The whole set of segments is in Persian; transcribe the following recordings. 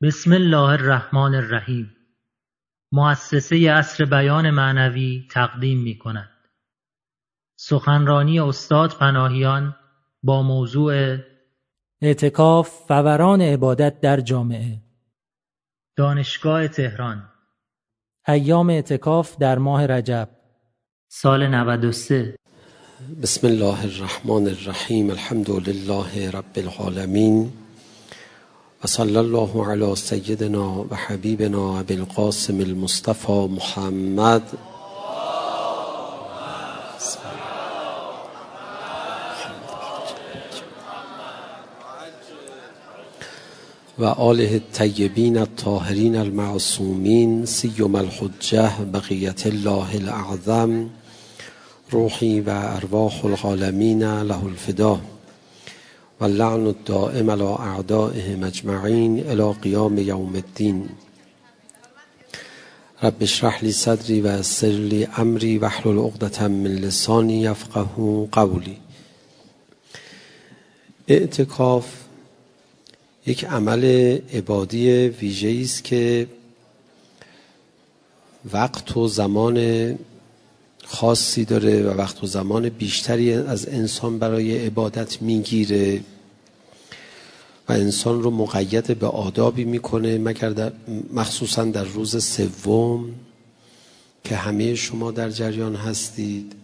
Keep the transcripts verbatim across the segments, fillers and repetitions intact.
بسم الله الرحمن الرحیم. مؤسسه عصر بیان معنوی تقدیم می کند سخنرانی استاد پناهیان با موضوع اعتکاف فوران عبادت در جامعه. دانشگاه تهران، ایام اعتکاف در ماه رجب، سال نود و سه. بسم الله الرحمن الرحیم. الحمد لله رب العالمین و صلی الله علی سیدنا و حبیبنا ابی القاسم المصطفى محمد و آله الطیبین الطاهرین المعصومین سیما الحجة بقیة الله الاعظم روحی و ارواح العالمین له الفدا و اللعن الدائم على اعدائهم اجمعین الی قیام یوم الدین. رب اشرح لی صدری و یسر لی امری واحلل عقدة من لسانی یفقهوا قولی. اعتکاف یک عمل عبادی ویژه‌ای است که وقت و زمان خاصی داره و وقت و زمان بیشتری از انسان برای عبادت میگیره و انسان رو مقید به آدابی میکنه، مگر در مخصوصا در روز سوم که همه شما در جریان هستید.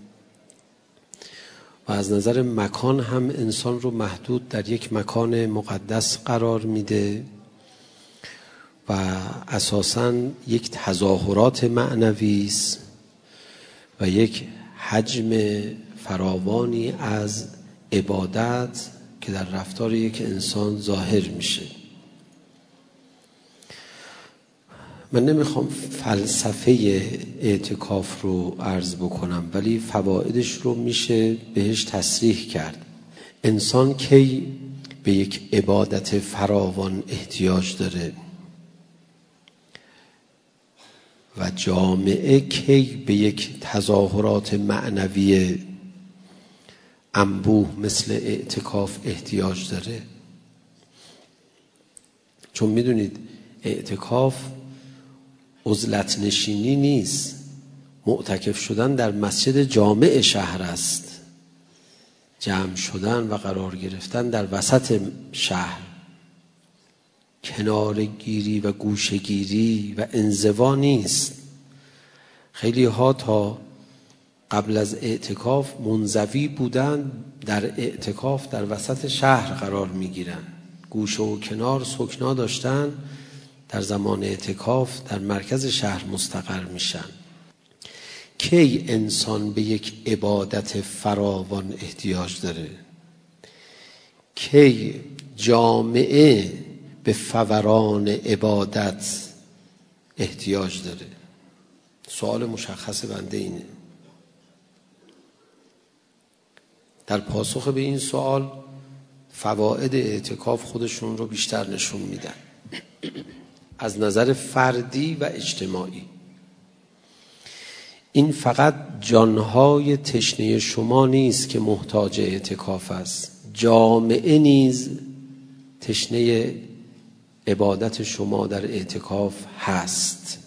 و از نظر مکان هم انسان رو محدود در یک مکان مقدس قرار میده و اساساً یک تظاهرات معنوی است و یک حجم فراوانی از عبادت که در رفتار یک انسان ظاهر میشه. من نمیخوام فلسفه اعتکاف رو عرض بکنم، ولی فوایدش رو میشه بهش تصریح کرد. انسان کی به یک عبادت فراوان احتیاج داره و جامعه کی به یک تظاهرات معنوی انبوه مثل اعتکاف احتیاج داره؟ چون میدونید اعتکاف عزلت نشینی نیست، معتکف شدن در مسجد جامع شهر است، جمع شدن و قرار گرفتن در وسط شهر، کنارگیری و گوشگیری و انزوا نیست. خیلی ها تا قبل از اعتکاف منزوی بودن، در اعتکاف در وسط شهر قرار می گیرن، گوشه و کنار سکنا داشتن، در زمان اعتکاف در مرکز شهر مستقر میشن. کی انسان به یک عبادت فراوان احتیاج داره؟ کی جامعه به فوران عبادت احتیاج داره؟ سوال مشخص بنده اینه. در پاسخ به این سوال فواید اعتکاف خودشون رو بیشتر نشون میدن از نظر فردی و اجتماعی. این فقط جانهای تشنه شما نیست که محتاج اعتکاف است، جامعه نیز تشنه عبادت شما در اعتکاف هست.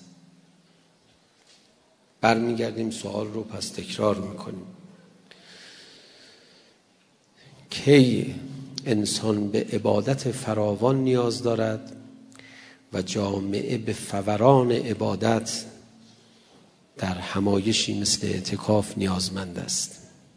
برمیگردیم سوال رو پس تکرار میکنیم. کی انسان به عبادت فراوان نیاز دارد و جامعه به فوران عبادت در همایشی مثل اعتکاف نیازمند است؟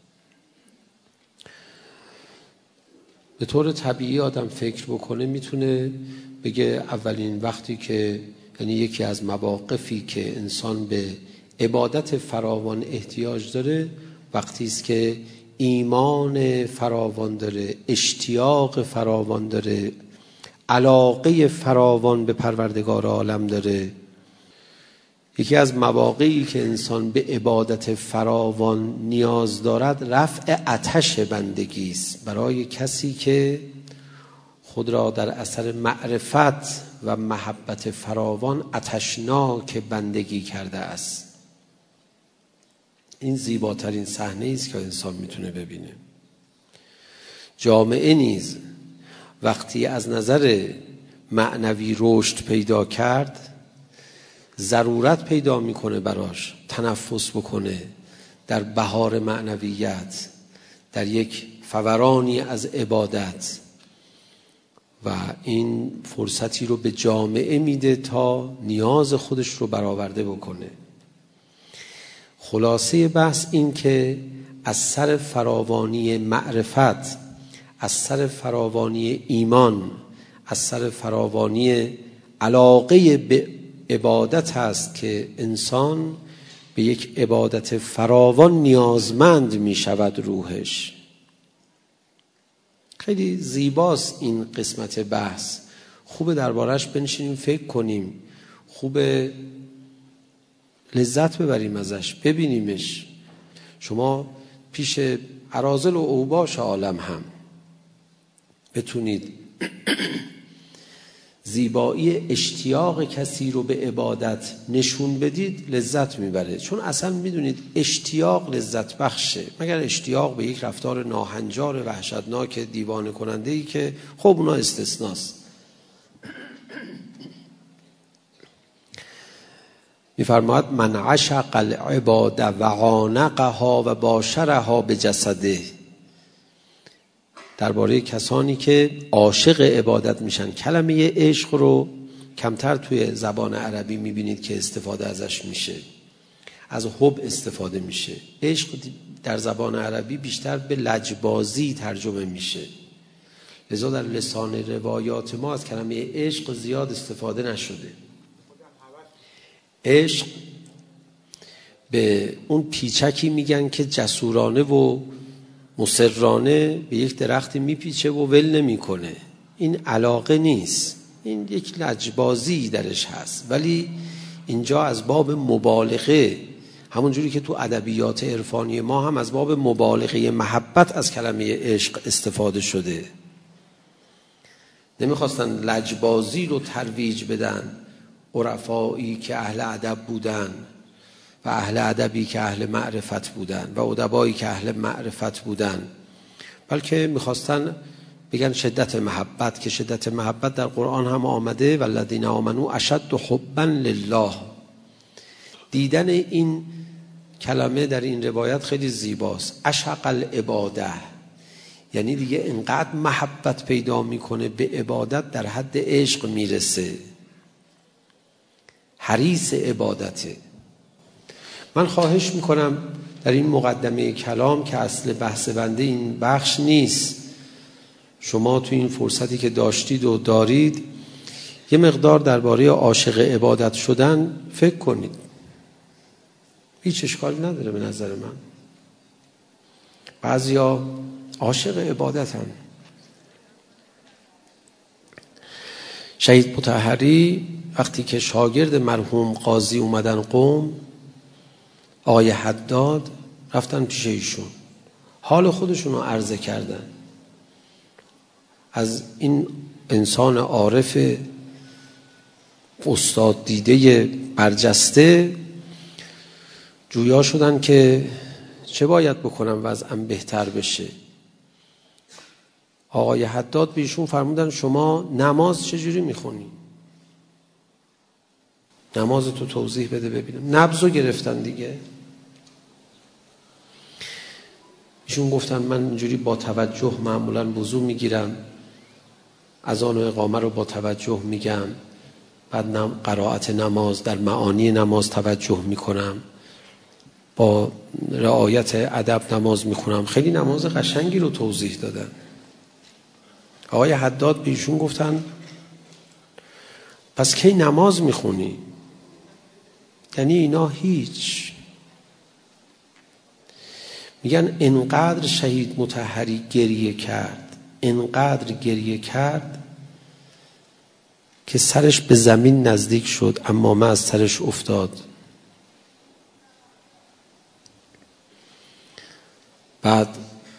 به طور طبیعی آدم فکر بکنه میتونه بگه اولین وقتی که، یعنی یکی از مواقفی که انسان به عبادت فراوان احتیاج داره وقتی است که ایمان فراوان داره، اشتیاق فراوان داره، علاقه فراوان به پروردگار عالم داره. یکی از مواقعی که انسان به عبادت فراوان نیاز دارد رفع آتش بندگی است برای کسی که خود را در اثر معرفت و محبت فراوان آتشناک بندگی کرده است. این زیباترین صحنه است که انسان میتونه ببینه. جامعه نیز وقتی از نظر معنوی رشد پیدا کرد، ضرورت پیدا میکنه براش تنفس بکنه در بهار معنویت، در یک فورانی از عبادت، و این فرصتی رو به جامعه میده تا نیاز خودش رو برآورده بکنه. خلاصه بحث این که از سر فراوانی معرفت، از سر فراوانی ایمان، از سر فراوانی علاقه به عبادت هست که انسان به یک عبادت فراوان نیازمند می شود روحش. خیلی زیباست این قسمت بحث، خوبه دربارش بنشینیم فکر کنیم، خوبه لذت ببریم ازش، ببینیمش. شما پیش اراذل و اوباش عالم هم بتونید زیبایی اشتیاق کسی رو به عبادت نشون بدید، لذت میبره. چون اصلا میدونید اشتیاق لذت بخشه، مگر اشتیاق به یک رفتار ناهنجار وحشتناک دیوانه کننده ای که خب اونا استثناست. میفرماید من عشق العباده و عانقها و باشرها به جسده، درباره کسانی که عاشق عبادت میشن. کلمه عشق رو کمتر توی زبان عربی میبینید که استفاده ازش میشه، از حب استفاده میشه. عشق در زبان عربی بیشتر به لجبازی ترجمه میشه، لذا در لسان روایات ما از کلمه عشق زیاد استفاده نشده. عشق به اون پیچکی میگن که جسورانه و مصرانه به یک درختی میپیچه و ول نمیکنه. این علاقه نیست، این یک لجبازی درش هست، ولی اینجا از باب مبالغه، همون جوری که تو ادبیات عرفانی ما هم از باب مبالغه محبت از کلمه عشق استفاده شده. نمیخواستن لجبازی رو ترویج بدن عرفایی که اهل ادب بودن و اهل ادبی که اهل معرفت بودن و ادبایی که اهل معرفت بودن، بلکه میخواستن بگن شدت محبت، که شدت محبت در قرآن هم آمده والذین آمنوا اشد حبا لله. دیدن این کلمه در این روایت خیلی زیباست. عشق العباده یعنی دیگه انقدر محبت پیدا میکنه به عبادت در حد عشق میرسه، حریص عبادته. من خواهش میکنم در این مقدمه کلام که اصل بحث بنده این بخش نیست، شما تو این فرصتی که داشتید و دارید یه مقدار درباره عاشق عبادت شدن فکر کنید. هیچ اشکالی نداره به نظر من. بعضیا عاشق عبادت هم. شهید مطهری وقتی که شاگرد مرحوم قاضی اومدن قم، آقای حداد، رفتن پیش ایشون حال خودشون رو عرضه کردن. از این انسان عارف استاد دیده برجسته جویا شدن که چه باید بکنم وضعم بهتر بشه. آقای حداد به ایشون فرمودن شما نماز چجوری میخونی؟ نماز تو توضیح بده ببینم. نبضو گرفتن دیگه. ایشون گفتن من اینجوری با توجه معمولا وضو میگیرم، اذان و اقامه رو با توجه میگم، بعد قرائت نماز در معانی نماز توجه میکنم، با رعایت ادب نماز میخونم. خیلی نماز قشنگی رو توضیح دادن. آقای حداد به ایشون گفتن پس کی نماز میخونی؟ یعنی اینا هیچ. میگن انقدر شهید مطهری گریه کرد، انقدر گریه کرد که سرش به زمین نزدیک شد، اما ما از سرش افتاد. بعد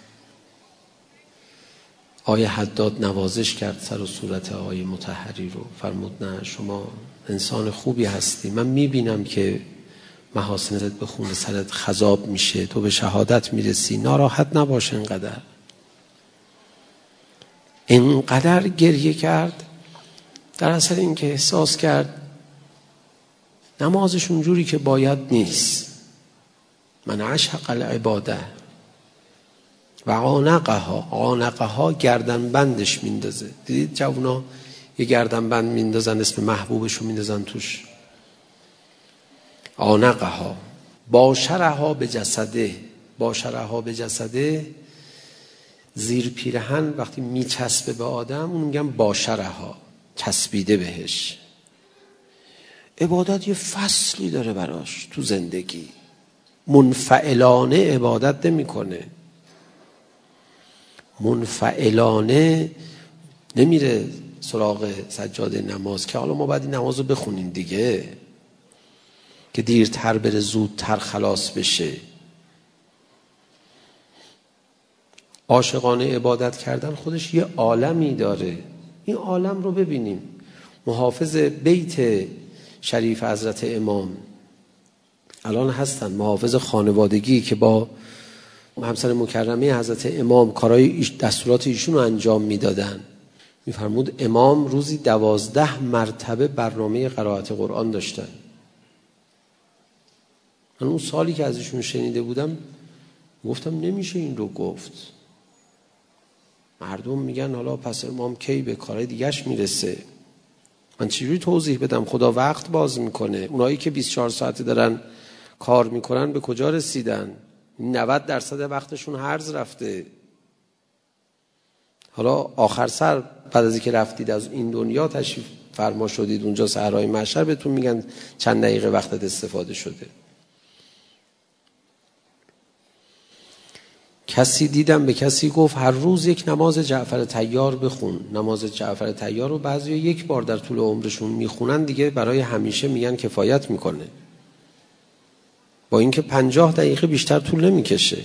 آقای حداد نوازش کرد سر و صورت آقای مطهری رو، فرمود نه شما انسان خوبی هستی، من میبینم که محاسنت به خون سرت خضاب میشه، تو به شهادت میرسی، ناراحت نباش. انقدر انقدر گریه کرد در اثر اینکه احساس کرد نمازش اونجوری که باید نیست. من عشق العباده و عانقها، عانقها گردن بندش میندازه. دیدید جوونا یه گردن بند میندازن اسم محبوبشو میندازن توش. عانقها باشرها به جسده، باشرها به جسده زیر پیرهن وقتی میچسبه به آدم اون میگن باشرها، چسبیده بهش. عبادت یه فصلی داره براش تو زندگی، منفعلانه عبادت نمی کنه، منفعلانه نمیره سراغ سجاده نماز که حالا ما باید این نماز رو بخونیم دیگه که دیرتر بره زودتر خلاص بشه. عاشقانه عبادت کردن خودش یه عالمی داره. این عالم رو ببینیم. محافظ بیت شریف حضرت امام الان هستن، محافظ خانوادگی که با همسر مکرمه حضرت امام کارهای دستورات ایشون رو انجام میدادن. میفرمود امام روزی دوازده مرتبه برنامه قرائت قرآن داشتن. من اون سالی که از ایشون شنیده بودم گفتم نمیشه این رو گفت. مردم میگن حالا پس امام کی به کارهای دیگهش میرسه. من چجوری توضیح بدم؟ خدا وقت باز میکنه. اونایی که بیست و چهار ساعته دارن کار میکنن به کجا رسیدن؟ نود درصد وقتشون هرز رفته. حالا آخر سر بعد از اینکه رفتید از این دنیا تشریف فرما شدید اونجا صحرای محشر بهتون میگن چند دقیقه وقتت استفاده شده. کسی دیدم به کسی گفت هر روز یک نماز جعفر طیار بخون. نماز جعفر طیار رو بعضی یک بار در طول عمرشون میخونن دیگه برای همیشه میگن کفایت میکنه، با اینکه پنجاه دقیقه بیشتر طول نمیکشه.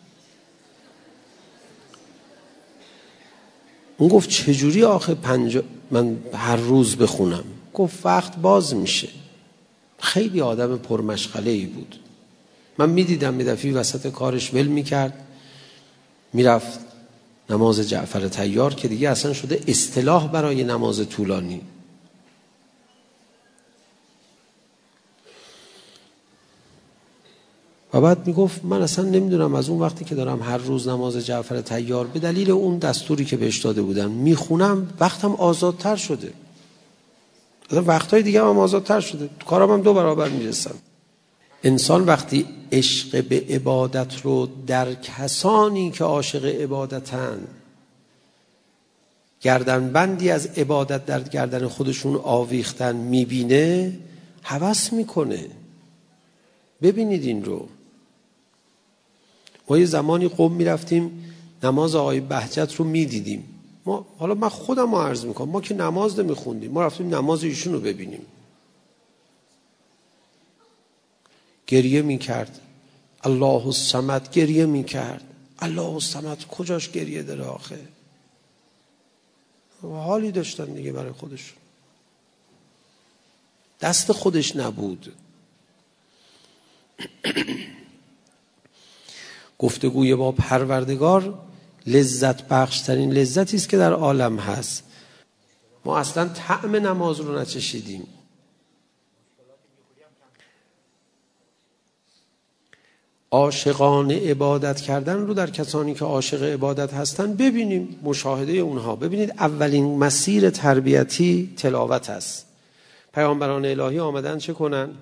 اون گفت چجوری آخه پنجاه من هر روز بخونم؟ گفت وقت باز میشه. خیلی آدم پرمشغله ای بود. من میدیدم به دفعه وسط کارش ول میکرد میرفت نماز جعفر طیار که دیگه اصلا شده اصطلاح برای نماز طولانی. و بعد میگفت من اصلا نمیدونم از اون وقتی که دارم هر روز نماز جعفر طیار به دلیل اون دستوری که بهش داده بودن میخونم وقتم آزادتر شده. وقتهای دیگه هم آزادتر شده، کارم هم دو برابر میرسم. انسان وقتی عشق به عبادت رو در کسانی که عاشق عبادتن گردنبندی از عبادت در گردن خودشون آویختن میبینه هوس میکنه. ببینید این رو. ما یه زمانی قم میرفتیم نماز آقای بهجت رو میدیدیم. ما حالا من خودم رو عرض میکنم ما که نماز نمیخوندیم، ما رفتیم نماز ایشون رو ببینیم. گریه میکرد الله الصمد، گریه میکرد الله الصمد. کجاش گریه داره آخه؟ حالی داشتن دیگه برای خودشون، دست خودش نبود. گفتگوی با پروردگار لذت بخشترین لذتی است که در عالم هست. ما اصلا طعم نماز رو نچشیدیم. عاشقانه عبادت کردن رو در کسانی که عاشق عبادت هستن ببینیم، مشاهده اونها. ببینید اولین مسیر تربیتی تلاوت است. پیامبران الهی آمدن چه کنن؟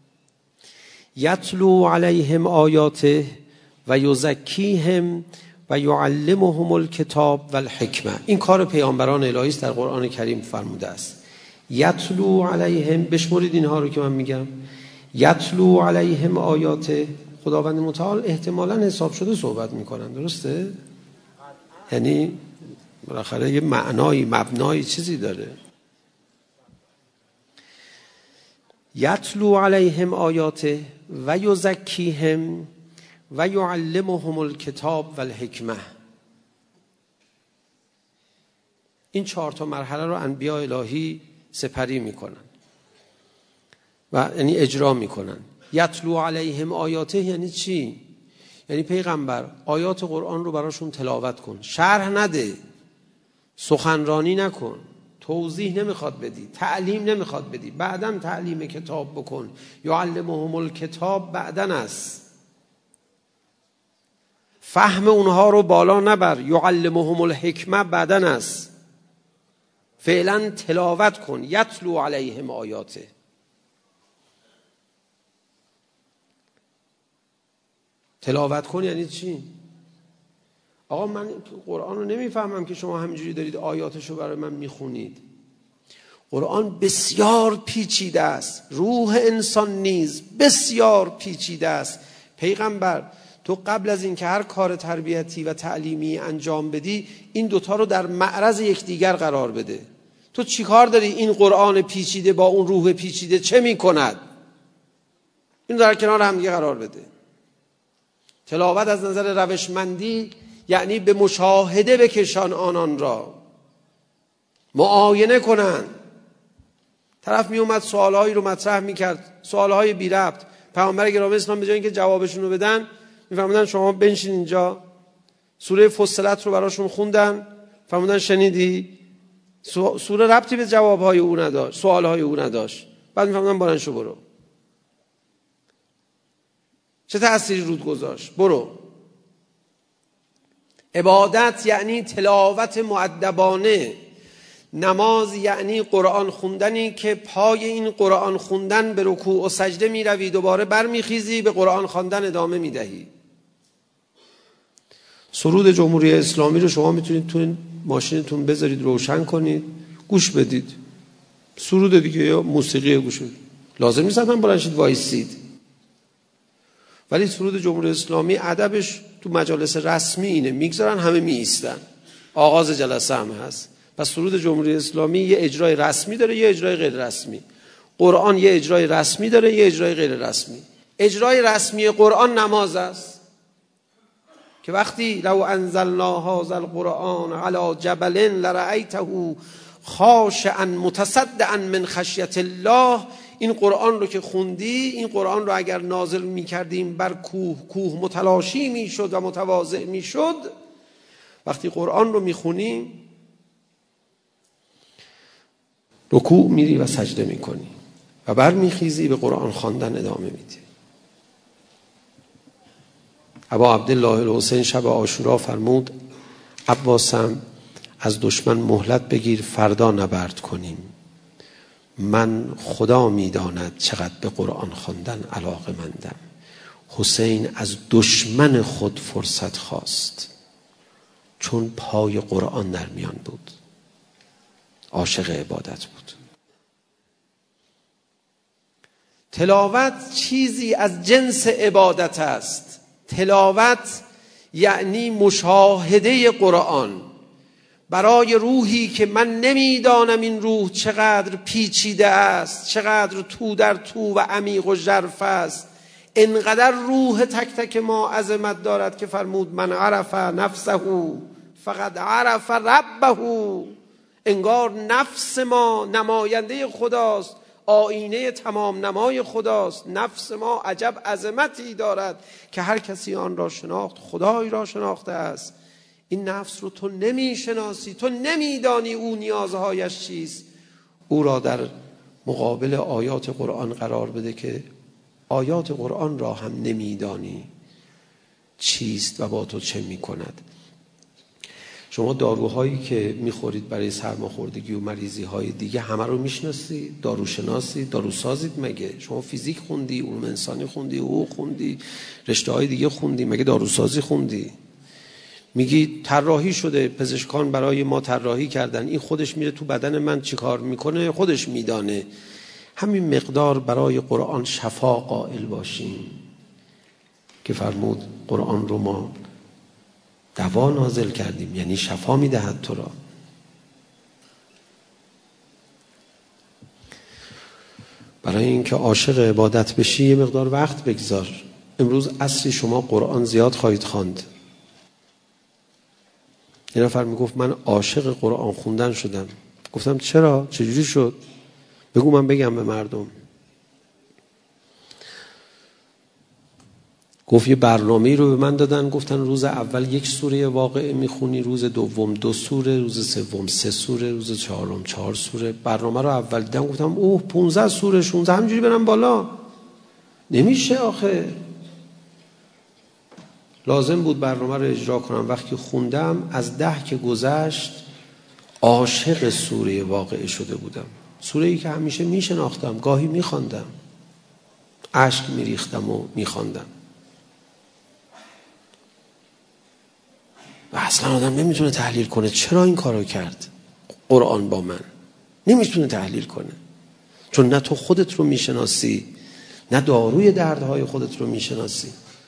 یتلو علیهم آیاته و یزکیهم و یعلمهم الکتاب و الحکمه. این کار پیامبران الهی است، در قرآن کریم فرموده است. یتلو علیهم، بشمرید اینها رو که من میگم. یتلو علیهم آیاته، خداوند متعال احتمالاً حساب شده صحبت میکنن، درسته؟ یعنی بالاخره یه معنایی مبنایی چیزی داره. یتلو علیهم آیاته و یزکیهم و یعلمهم الکتاب و الحکمه. این چهار تا مرحله رو انبیاء الهی سپری میکنن و یعنی اجرا میکنن. یتلو علیهم آیاته یعنی چی؟ یعنی پیغمبر آیات قرآن رو براشون تلاوت کن، شرح نده، سخنرانی نکن، توضیح نمیخواد بدی، تعلیم نمیخواد بدی، بعداً تعلیم کتاب بکن. یعلمهم الکتاب بعداً است، فهم اونها رو بالا نبر. یعلمهم الحکمه بعداً است، فعلا تلاوت کن. یتلو علیهم آیاته. تلاوت کن یعنی چی؟ آقا من قرآن رو نمیفهمم که شما همینجوری دارید آیاتشو برای من میخونید. قرآن بسیار پیچیده است، روح انسان نیز بسیار پیچیده است. پیغمبر تو قبل از این که هر کار تربیتی و تعلیمی انجام بدی این دوتا رو در معرض یکدیگر قرار بده. تو چی کار داری این قرآن پیچیده با اون روح پیچیده چه میکند؟ این در کنار هم دیگه قرار بده. تلاوت از نظر روشمندی یعنی به مشاهده بکشان آنان را، معاینه کنن. طرف می اومد سوالهایی رو مطرح میکرد، سوالهای بی ربط. پیامبر گرامی اسلام به جای اینکه جوابشون رو بدن میفرمودن شما بنشین اینجا. سوره فصلت رو براشون خوندن، فرمودن شنیدی؟ سوره ربطی به جوابهای او نداشت، سوالهای او نداشت. بعد میفرمودن بلند شو برو. چه تأثیری رود گذاشت؟ برو. عبادت یعنی تلاوت مؤدبانه. نماز یعنی قرآن خوندنی که پای این قرآن خوندن به رکوع و سجده می روی، دوباره بر می خیزی به قرآن خواندن ادامه می دهی. سرود جمهوری اسلامی رو شما میتونید تو ماشینتون بذارید روشن کنید گوش بدید. سرود دیگه یا موسیقی گوش بدید. لازم نیست هم بلنشید وایسید. ولی سرود جمهوری اسلامی ادبش تو مجالس رسمی اینه، میگذارن همه می ایستن، آغاز جلسه هم هست. پس سرود جمهوری اسلامی یه اجرای رسمی داره، یه اجرای غیر رسمی. قرآن یه اجرای رسمی داره، یه اجرای غیر رسمی. اجرای رسمی قرآن نماز است که وقتی لو انزلنا هذا القرآن علی جبل لرأیته خاشعا متصدعا من خشیة الله، این قرآن رو که خوندی، این قرآن رو اگر نازل می‌کردیم بر کوه، کوه متلاشی می‌شد و متواضع می‌شد. وقتی قرآن رو می‌خونی رکوع میری و سجده میکنی و بر میخیزی به قرآن خواندن ادامه میدی. ابا عبدالله الحسین شب عاشورا فرمود عباسم از دشمن مهلت بگیر فردا نبرد کنیم. من خدا میداند چقدر به قرآن خواندن علاقه مندم. حسین از دشمن خود فرصت خواست چون پای قرآن در میان بود. عاشق عبادت بود. تلاوت چیزی از جنس عبادت است. تلاوت یعنی مشاهده قرآن برای روحی که من نمیدانم این روح چقدر پیچیده است، چقدر تو در تو و عمیق و ژرف است. انقدر روح تک تک ما عظمت دارد که فرمود من عرف نفسه فقد عرف ربه. انگار نفس ما نماینده خداست، آینه تمام نمای خداست. نفس ما عجب عظمتی دارد که هر کسی آن را شناخت خدای را شناخته است. این نفس رو تو نمیشناسی، تو نمیدانی او نیازهایش چیست. او را در مقابل آیات قرآن قرار بده که آیات قرآن را هم نمیدانی چیست و با تو چه میکند. شما داروهایی که میخورید برای سرماخوردگی و مریضی های دیگه همه رو میشناسید؟ داروشناسی؟ داروسازید؟ مگه شما فیزیک خوندی، علوم انسانی خوندی، حقوق خوندی، رشته های دیگه خوندی، مگه داروسازی خوندی؟ میگی طراحی شده، پزشکان برای ما طراحی کردن، این خودش میره تو بدن من چی کار میکنه خودش میدانه. همین مقدار برای قرآن شفا قائل باشیم که فرمود قرآن رو ما دوا نازل کردیم، یعنی شفا میدهد تو را. برای اینکه عاشق عبادت بشی یه مقدار وقت بگذار. امروز عصری شما قرآن زیاد خواهید خواند. یه نفر میگفت من عاشق قرآن خوندن شدم. گفتم چرا؟ چجوری شد؟ بگو من بگم به مردم. گفت یه برنامه‌ای رو به من دادن، گفتن روز اول یک سوره واقعه میخونی، روز دوم دو سوره، روز سوم سه سوره، روز چهارم چهار سوره. برنامه رو اول دیدم گفتم اوه پانزده سوره شانزده همینجوری برم بالا، نمیشه آخه. لازم بود برنامه رو اجرا کنم. وقتی خوندم از ده که گذشت عاشق سوره واقعه شده بودم. سوره ای که همیشه میشناختم، گاهی میخواندم، اشک میریختم و میخواندم. و اصلا آدم نمیتونه تحلیل کنه چرا این کارو کرد قرآن با من. نمیتونه تحلیل کنه، چون نه تو خودت رو میشناسی، نه داروی دردهای خودت رو میشناسی.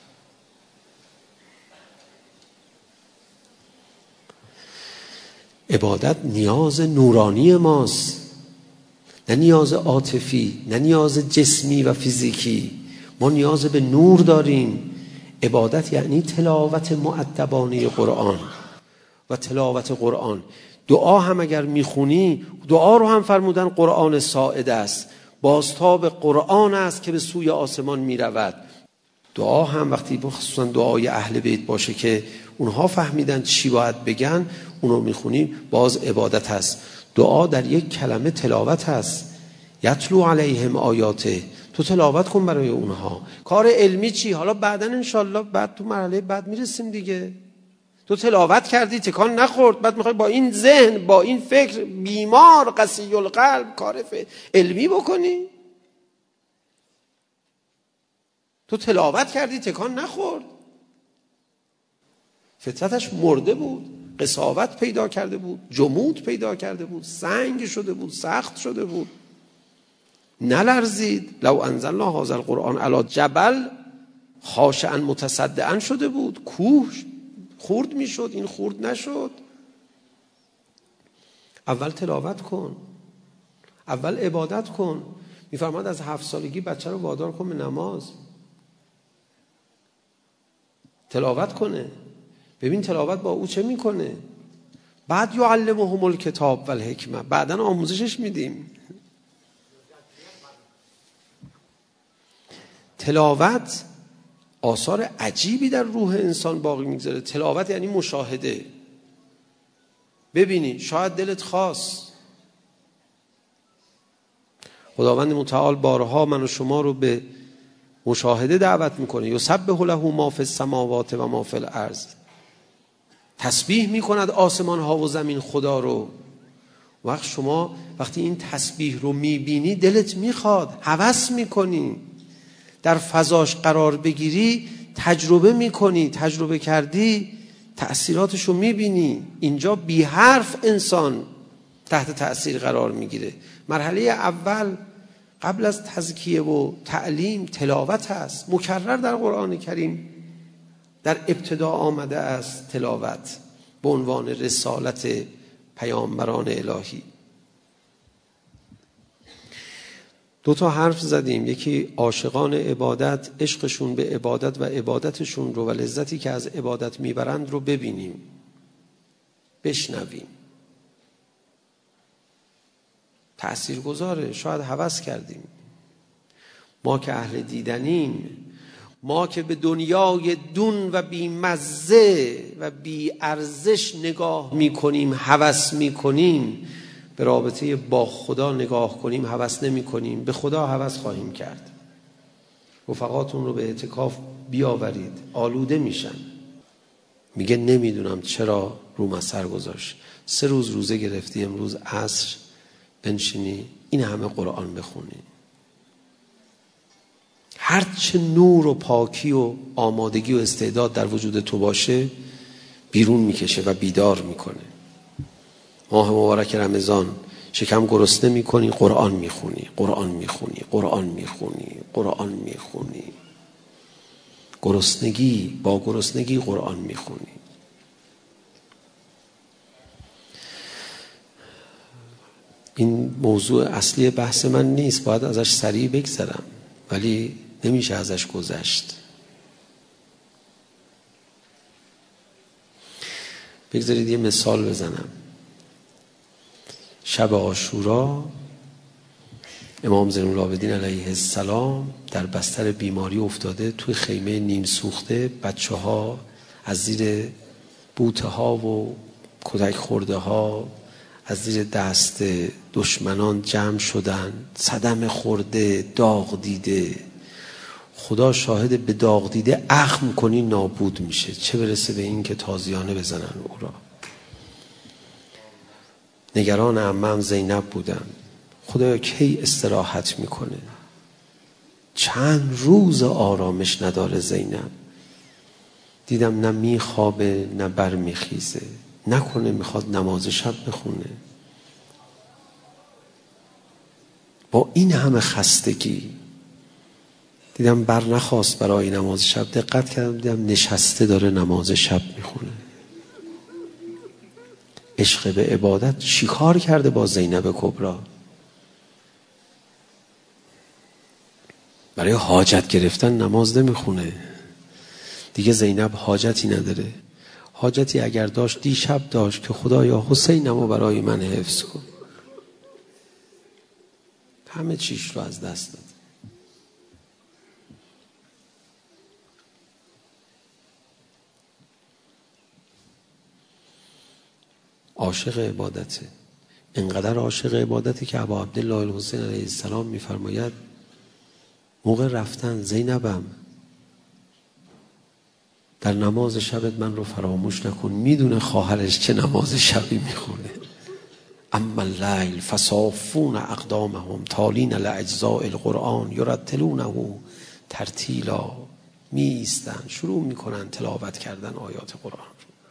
عبادت نیاز نورانی ماست، نه نیاز عاطفی، نه نیاز جسمی و فیزیکی. ما نیاز به نور داریم. عبادت یعنی تلاوت مؤدبانه قرآن و تلاوت قرآن. دعا هم اگر میخونی، دعا رو هم فرمودن قرآن ساعد است، بازتاب قرآن است که به سوی آسمان میرود. دعا هم وقتی خصوصا دعای اهل بیت باشه که اونها فهمیدن چی باید بگن، اونو میخونی، باز عبادت هست. دعا در یک کلمه تلاوت هست. یتلو علیهم آیاته، تو تلاوت کن برای اونها. کار علمی چی؟ حالا بعدن انشالله بعد تو مرحله بعد میرسیم دیگه. تو تلاوت کردی تکان نخورد، بعد میخوای با این ذهن با این فکر بیمار قسی القلب کار علمی بکنی؟ تو تلاوت کردی تکان نخورد، فطرتش مرده بود، قساوت پیدا کرده بود، جمود پیدا کرده بود، سنگ شده بود، سخت شده بود، نلرزید. لو انزلنا هذا القرآن علی جبل خاشعا متصدعا شده بود، کوه خورد میشد، این خورد نشد. اول تلاوت کن، اول عبادت کن. میفرماد از هفت سالگی بچه رو وادار کن به نماز، تلاوت کنه، ببین تلاوت با او چه میکنه. بعد یعلمهم الکتاب و الحکمه، بعدن آموزشش میدیم. تلاوت آثار عجیبی در روح انسان باقی میگذاره. تلاوت یعنی مشاهده. ببینی شاید دلت خواست. خداوند متعال بارها من و شما رو به مشاهده دعوت میکنه. یسبح له ما فی السماوات و ما فی الارض، تسبیح میکند آسمان ها و زمین خدا رو. وقت شما وقتی این تسبیح رو میبینی دلت میخواد، هوس میکنی، در فضاش قرار بگیری، تجربه میکنی، تجربه کردی، تأثیراتش رو میبینی. اینجا بی حرف انسان تحت تأثیر قرار میگیره. مرحله اول قبل از تزکیه و تعلیم تلاوت هست. مکرر در قرآن کریم در ابتدا آمده است تلاوت به عنوان رسالت پیامبران الهی. دو تا حرف زدیم، یکی عاشقان عبادت، عشقشون به عبادت و عبادتشون رو و لذتی که از عبادت میبرند رو ببینیم، بشنویم. تأثیر گذاره. شاید هوس کردیم. ما که اهل دیدنیم، ما که به دنیای دون و بی مزه و بی ارزش نگاه میکنیم، هوس میکنیم، به رابطه با خدا نگاه کنیم هوس نمی کنیم. به خدا هوس خواهیم کرد. رفقاتون رو به اعتکاف بیاورید، آلوده میشن. میگه نمیدونم چرا رو مسر گذاشت. سه روز روزه گرفتی، امروز عصر بنشینی این همه قرآن بخونی. هرچه نور و پاکی و آمادگی و استعداد در وجود تو باشه بیرون میکشه و بیدار میکنه. ماه مبارک رمضان شکم گرسنه میکنی، قرآن میخونی، قرآن میخونی، قرآن میخونی، قرآن میخونی. گرسنگی با گرسنگی قرآن میخونی. این موضوع اصلی بحث من نیست، باید ازش سریع بگذرم، ولی نمیشه ازش گذشت. بگذارید یه مثال بزنم. شب عاشورا امام زین العابدین علیه السلام در بستر بیماری افتاده، توی خیمه نیم سوخته، بچه ها از زیر بوته ها و کتک خورده ها از زیر دست دشمنان جمع شدن، صدمه خورده، داغ دیده. خدا شاهد، به داغ دیده اخم کنی نابود میشه، چه برسه به این که تازیانه بزنن او را. نگران عمم زینب بودن، خدایا کی استراحت میکنه؟ چند روز آرامش نداره زینب. دیدم نه میخوابه نه بر میخیزه، نکنه میخواد نماز شب بخونه. با این همه خستگی دیدم بر نخواست برای نماز شب. دقت کردم دیدم نشسته داره نماز شب میخونه. عشق به عبادت چیکار کرده با زینب کبری؟ برای حاجت گرفتن نماز نمیخونه دیگه. زینب حاجتی نداره. حاجتی اگر داشت دیشب داشت که خدایا حسینمو برای من حفظ کن. همه چیش رو از دست داد. عاشق عبادته، انقدر عاشق عبادته که ابا عبدالله الحسین علیه السلام میفرماید موقع رفتن زینبم در نماز شبت من رو فراموش نکن. میدونه خواهرش چه نماز شبی میخونه. اما اللیل فصافون اقدامهم تالین لاجزاء القرآن یرتلونه ترتیلا. می ایستن شروع میکنن تلاوت کردن آیات قرآن.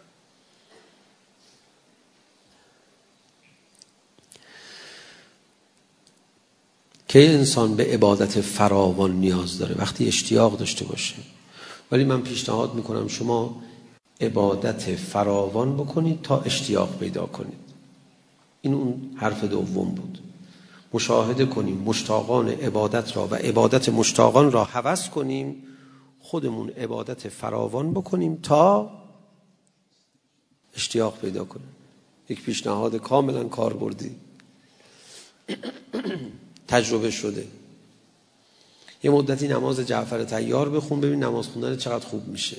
که انسان به عبادت فراوان نیاز داره؟ وقتی اشتیاق داشته باشه. ولی من پیشنهاد میکنم شما عبادت فراوان بکنید تا اشتیاق پیدا کنید. این اون حرف دوم بود. مشاهده کنیم مشتاقان عبادت را و عبادت مشتاقان را هوس کنیم، خودمون عبادت فراوان بکنیم تا اشتیاق پیدا کنیم. یک پیشنهاد کاملا کاربردی، تجربه شده. یه مدتی نماز جعفر طیار بخون ببین نماز خوندن چقدر خوب میشه.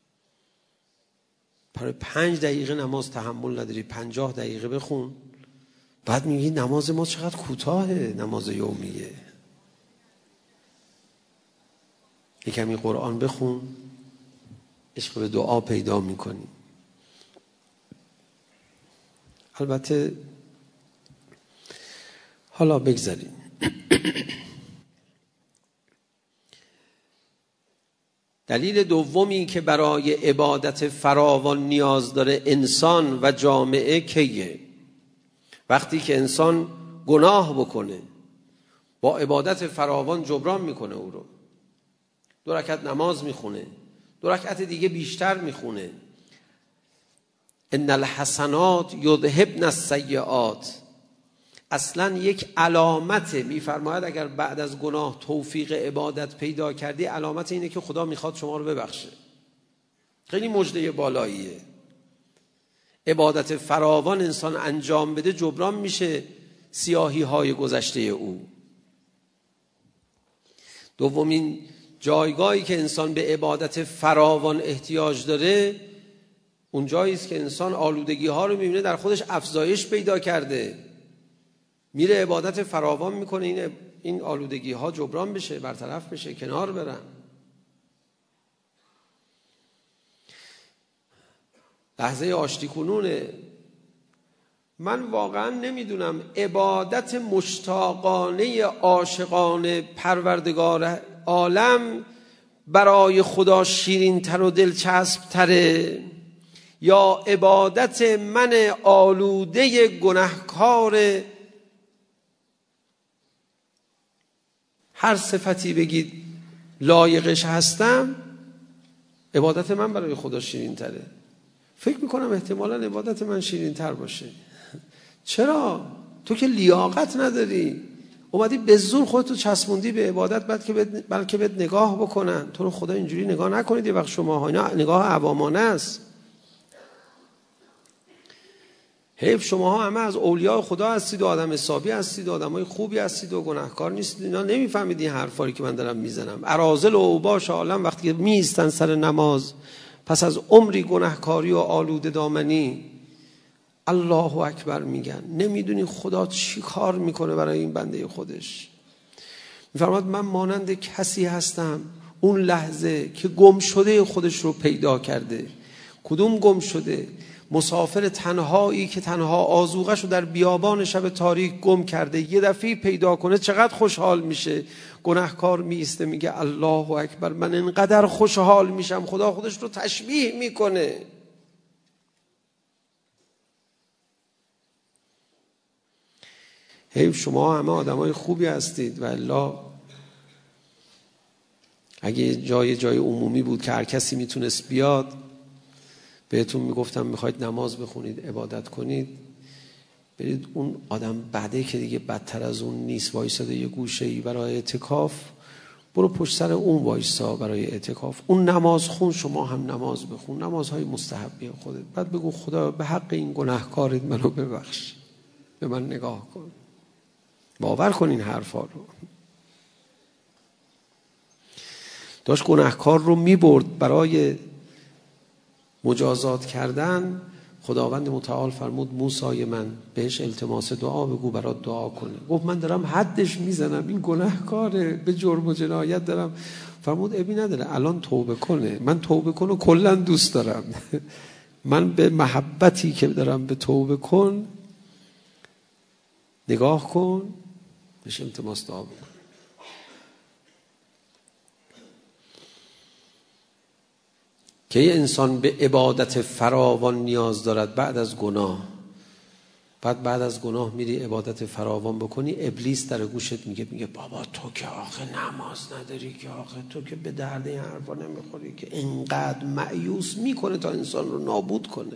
برای پنج دقیقه نماز تحمل نداری، پنجاه دقیقه بخون. بعد میگی نماز ما چقدر کوتاهه، نماز یومیه. یک کمی قرآن بخون، عشق به دعا پیدا میکنی. البته حالا بگذاریم. دلیل دومی که برای عبادت فراوان نیاز داره انسان و جامعه کیه؟ وقتی که انسان گناه بکنه با عبادت فراوان جبران میکنه او رو. دو رکعت نماز میخونه، دو رکعت دیگه بیشتر میخونه. ان الحسنات یذهبن السیئات. اصلا یک علامت، میفرماید اگر بعد از گناه توفیق عبادت پیدا کردی، علامت اینه که خدا میخواد شما رو ببخشه. خیلی مژده بالاییه. عبادت فراوان انسان انجام بده جبران میشه سیاهی های گذشته او. دومین جایگاهی که انسان به عبادت فراوان احتیاج داره اون جایی است که انسان آلودگی ها رو میبینه در خودش افزایش پیدا کرده، میره عبادت فراوان میکنه این این آلودگی ها جبران بشه، برطرف بشه، کنار برن. لحظه آشتی کنونه. من واقعا نمیدونم عبادت مشتاقانه عاشقانه پروردگار عالم برای خدا شیرین تر و دلچسب تره یا عبادت من آلوده گناهکار هر صفتی بگید لایقش هستم. عبادت من برای خدا شیرین تره. فکر میکنم احتمالاً عبادت من شیرین تر باشه. چرا؟ تو که لیاقت نداری، اومدی به زور خودتو چسبوندی به عبادت، بعد که بد... بلکه بهت نگاه بکنن. تو رو خدا اینجوری نگاه نکنید یه وقت شما ها، اینا نگاه عوامانه است. حیف شماها همه از اولیاء خدا هستید و آدم حسابی هستید و آدمای خوبی هستید و گناهکار نیستید. اینا نمیفهمید این حرفایی که من دارم میزنم. اراذل و اوباش عالم وقتی که میایستن سر نماز پس از عمری گناهکاری و آلوده دامنی الله اکبر میگن، نمیدونی خدا چی کار میکنه برای این بنده خودش. میفرماد من مانند کسی هستم اون لحظه که گم شده خودش رو پیدا کرده. کدوم گم شده؟ مسافر تنهایی که تنها آذوقه‌شو در بیابان شب تاریک گم کرده، یه دفعه پیدا کنه چقدر خوشحال میشه. گناهکار میسته میگه الله اکبر، من انقدر خوشحال میشم. خدا خودش رو تشبیه میکنه. حیف شما همه آدمای خوبی هستید و الا اگه جای جای عمومی بود که هر کسی میتونست بیاد بهتون میگفتم میخواید نماز بخونید عبادت کنید، برید اون آدم بعده که دیگه بدتر از اون نیست وایساده یه گوشه‌ای برای اعتکاف، برو پشت سر اون وایسا برای اعتکاف. اون نماز خون، شما هم نماز بخون، نمازهای مستحبی خودت. بعد بگو خدا به حق این گناهکارت منو ببخش، به من نگاه کن. باور کن این حرفا رو. داشت گناهکار رو میبرد برای مجازات کردن. خداوند متعال فرمود موسی من بهش التماس دعا بگو برات دعا کنه. گفت من دارم حدش میزنم، این گناهکاره، به جرم و جنایت دارم. فرمود ابی نداره، الان توبه کنه. من توبه کنه کلا دوست دارم. من به محبتی که دارم به توبه کن نگاه کن، بهش التماس دعا بکن. که یه انسان به عبادت فراوان نیاز دارد بعد از گناه. بعد بعد از گناه میری عبادت فراوان بکنی، ابلیس در گوشت میگه میگه بابا تو که آخه نماز نداری، که آخه تو که به درد این حرفا نمیخوری، که انقدر مایوس میکنه تا انسان رو نابود کنه.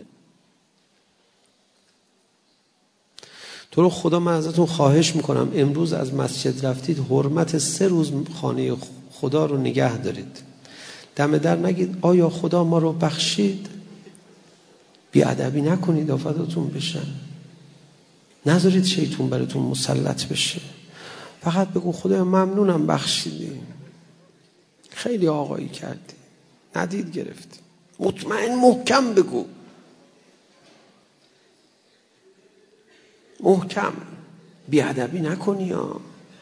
تو رو خدا من ازتون خواهش میکنم امروز از مسجد رفتید حرمت سه روز خانه خدا رو نگه دارید. دم در نگید آیا خدا ما رو بخشید؟ بیادبی نکنید آفاتتون بشن. نذارید شیطون براتون مسلط بشه. فقط بگو خدا ممنونم بخشیدی، خیلی آقایی کردی، ندید گرفتی. مطمئن محکم بگو، محکم، بیادبی نکنی. ها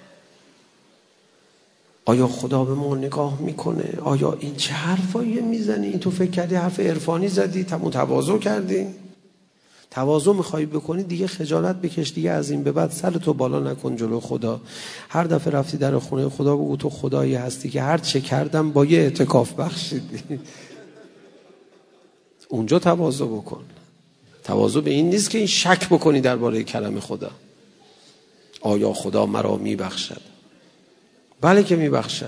آیا خدا به ما نگاه میکنه؟ آیا این چه حرفایی میزنی؟ این تو فکر کردی حرف عرفانی زدی، تواضع کردی؟ تواضع میخوای بکنی دیگه خجالت بکش دیگه. از این به بعد سرتو بالا نکن جلو خدا. هر دفعه رفتی در خونه خدا بگو تو خدایی هستی که هر چه کردم با یه اعتکاف بخشیدی. اونجا تواضع بکن. تواضع به این نیست که این شک بکنی درباره کرم خدا. آیا خدا مرا میبخشد؟ بله که میبخشد.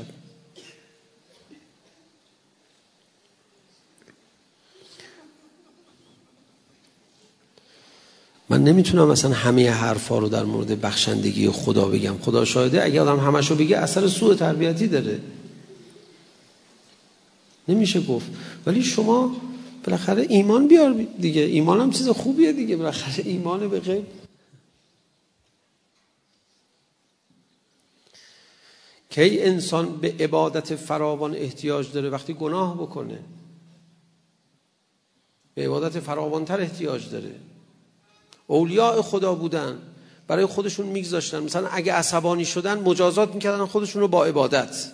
من نمیتونم مثلا همه حرفا رو در مورد بخشندگی خدا بگم. خدا شاهده اگه آدم همشو بگه اثر سوء تربیتی داره، نمیشه گفت. ولی شما بالاخره ایمان بیار دیگه. ایمان هم چیز خوبیه دیگه. بالاخره ایمان به غیب. کی انسان به عبادت فراوان احتیاج داره؟ وقتی گناه بکنه. به عبادت فراوانتر احتیاج داره. اولیاء خدا بودن، برای خودشون میگذاشتن مثلا اگه عصبانی شدن مجازات میکردن خودشون رو با عبادت.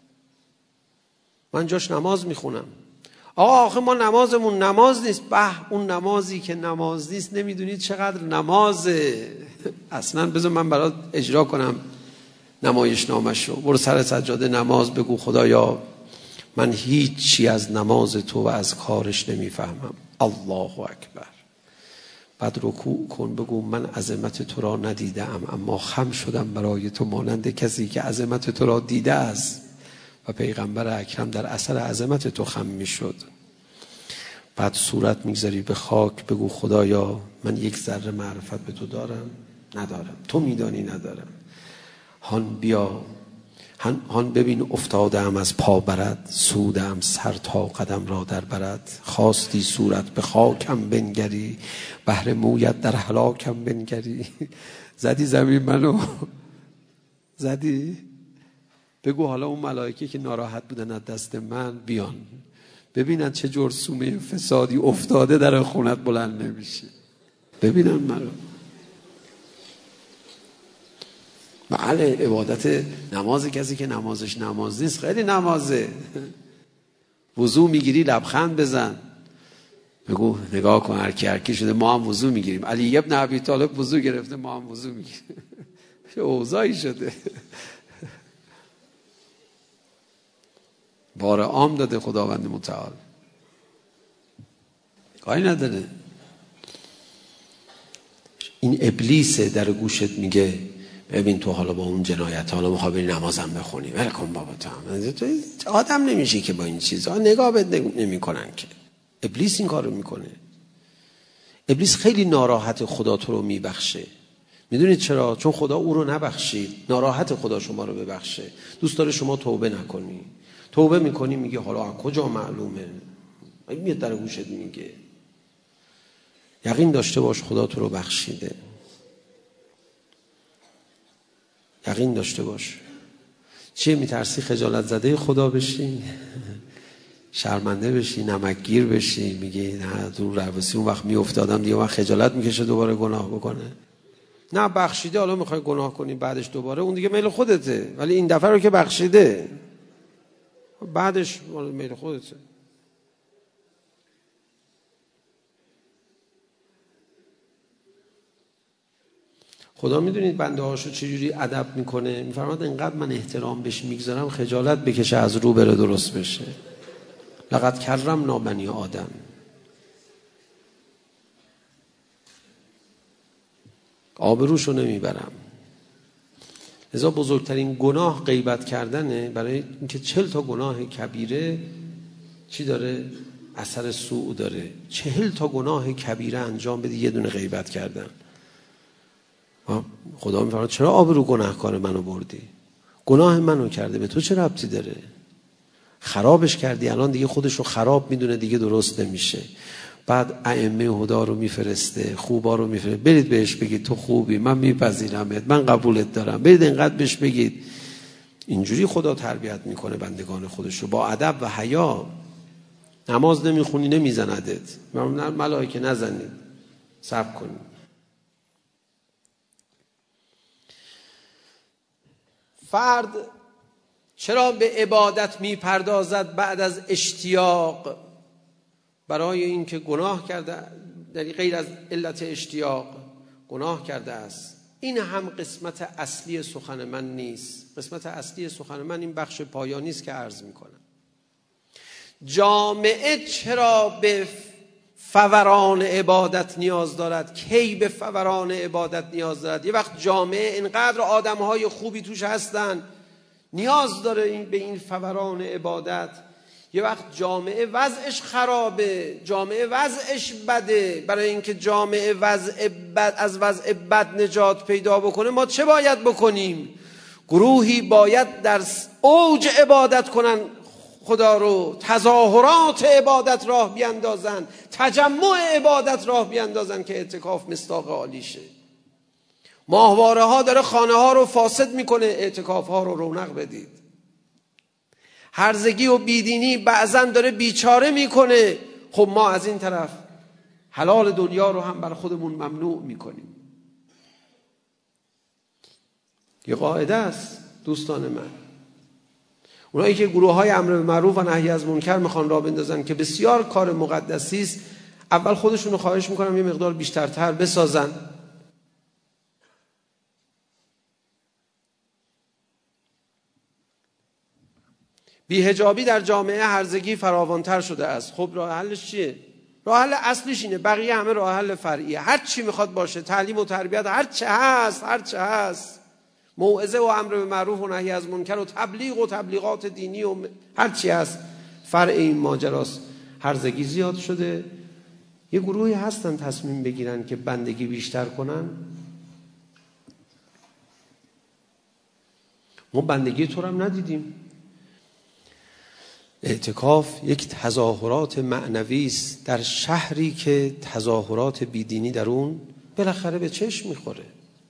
من جاش نماز میخونم. آقا آخه ما نمازمون نماز نیست. به اون نمازی که نماز نیست نمیدونید چقدر نمازه. اصلا بذار من برات اجرا کنم نمایش نامشو. برو سر سجاده نماز بگو خدایا من هیچی از نماز تو و از کارش نمیفهمم. الله اکبر. بعد رکوع کن بگو من عظمت تو را ندیدم اما خم شدم برای تو مانند کسی که عظمت تو را دیده است. و پیغمبر اکرم در اثر عظمت تو خم میشد. بعد صورت میگذاری به خاک بگو خدایا من یک ذره معرفت به تو دارم؟ ندارم. تو میدانی ندارم. هان بیا هان ببین افتادم از پا برد، سودم سر تا قدم را در برد. خواستی صورت به خاکم بنگری، بهر مویت در هلاکم بنگری. زدی زمین منو زدی. بگو حالا اون ملائکه که ناراحت بودن از دست من بیان ببینن چه جرثومه فسادی افتاده در خونت بلند نمیشه، ببینن منو. بله عبادت نماز کسی که نمازش نماز نیست خیلی نمازه. وضو میگیری لبخند بزن، بگو نگاه کن هر کی هر کی شده ما هم وضو میگیریم. علی ابن ابی طالب وضو گرفته ما هم وضو میگیریم. چه اوضاعی شده. بار عام داده خداوند متعال، کاری نداره. این ابلیسه در گوشت میگه ببین تو حالا با اون جنایت حالا میخوای بری نمازم بخونی، ول کن بابا تو هم تو آدم نمیشی که با این چیزها نگاه بهت نمیکنن که. ابلیس این کارو میکنه. ابلیس خیلی ناراحت خدا تو رو میبخشه. میدونید چرا؟ چون خدا او رو نبخشید. ناراحت خدا شما رو ببخشه، دوست داره شما توبه نکنی. توبه میکنی میگه حالا از کجا معلومه؟ میاد در گوشت میگه. یقین داشته باش خدا تو رو بخشیده، یقین داشته باش. چیه میترسی خجالت زده خدا بشی؟ شرمنده بشی، نمکگیر بشی، میگی نه دور رواسی اون وقت میافتادم دیگه من خجالت میکشه دوباره گناه بکنه. نه بخشیده، حالا میخوای گناه کنی بعدش دوباره اون دیگه میل خودته، ولی این دفعه رو که بخشیده بعدش میل خودته. خدا میدونید بنده هاشو چجوری ادب میکنه؟ میفرماد انقدر من احترام بهش میگذارم خجالت بکشه از رو بره درست بشه. لقد کرمنا بنی آدم. آبروشو نمیبرم. لذا بزرگترین گناه غیبت کردنه، برای اینکه چهل تا گناه کبیره چی داره؟ اثر سوء داره. چهل تا گناه کبیره انجام بدی یه دونه غیبت کردن. خدا میفرماد چرا آبرو گناهکار منو بردی؟ گناه منو کرده، به تو چه ربطی داره؟ خرابش کردی، الان دیگه خودش رو خراب میدونه، دیگه درست نمیشه. بعد ائمه هدی رو میفرسته، خوبا رو میفرسته، برید بهش بگید تو خوبی، من میپذیرمت، من قبولت دارم، برید اینقدر بهش بگید. اینجوری خدا تربیت میکنه بندگان خودش رو، با ادب و حیا. نماز نمیخونی نمیزندت، ملائکه نزنید، صبر کنید. فرد چرا به عبادت میپردازد بعد از اشتیاق؟ برای اینکه گناه کرده، در غیر از علت اشتیاق گناه کرده است. این هم قسمت اصلی سخن من نیست. قسمت اصلی سخن من این بخش پایانی است که عرض میکنم. جامعه چرا به فوران عبادت نیاز دارد؟ کی به فوران عبادت نیاز دارد؟ یه وقت جامعه اینقدر آدمهای خوبی توش هستن نیاز داره این به این فوران عبادت. یه وقت جامعه وضعش خرابه، جامعه وضعش بده. برای اینکه جامعه وضع بد از وضع بد نجات پیدا بکنه ما چه باید بکنیم؟ گروهی باید در اوج عبادت کنن خدا رو، تظاهرات عبادت راه بیاندازن، تجمع عبادت راه بیاندازن که اعتکاف مصداق عالیشه. ماهواره ها داره خانه ها رو فاسد میکنه، اعتکاف ها رو رونق بدید. هرزگی و بیدینی بعضن داره بیچاره میکنه، خب ما از این طرف حلال دنیا رو هم بر خودمون ممنوع میکنیم. یه قاعده است دوستان من. اونایی که گروه های امر به معروف و نهی از منکر میخوان راه بندازن که بسیار کار مقدسی است، اول خودشون رو خواهش میکنم یه مقدار بیشترتر بسازن. بی‌حجابی در جامعه هرزگی فراوانتر شده است. خب راه حلش چیه؟ راه حل اصلیش اینه، بقیه همه راه حل فرعیه. هر چی میخواد باشه، تعلیم و تربیت، هر چه هست هر چه هست، موعظه و امر به معروف و نهی از منکر و تبلیغ و تبلیغات دینی و هر چی هست، فرع این ماجراست. هرزگی زیاد شده. یه گروهی هستن تصمیم بگیرن که بندگی بیشتر کنن. ما بندگی تو رو هم ندیدیم. اعتکاف یک تظاهرات معنوی است در شهری که تظاهرات بیدینی در اون بالاخره به چشم میخوره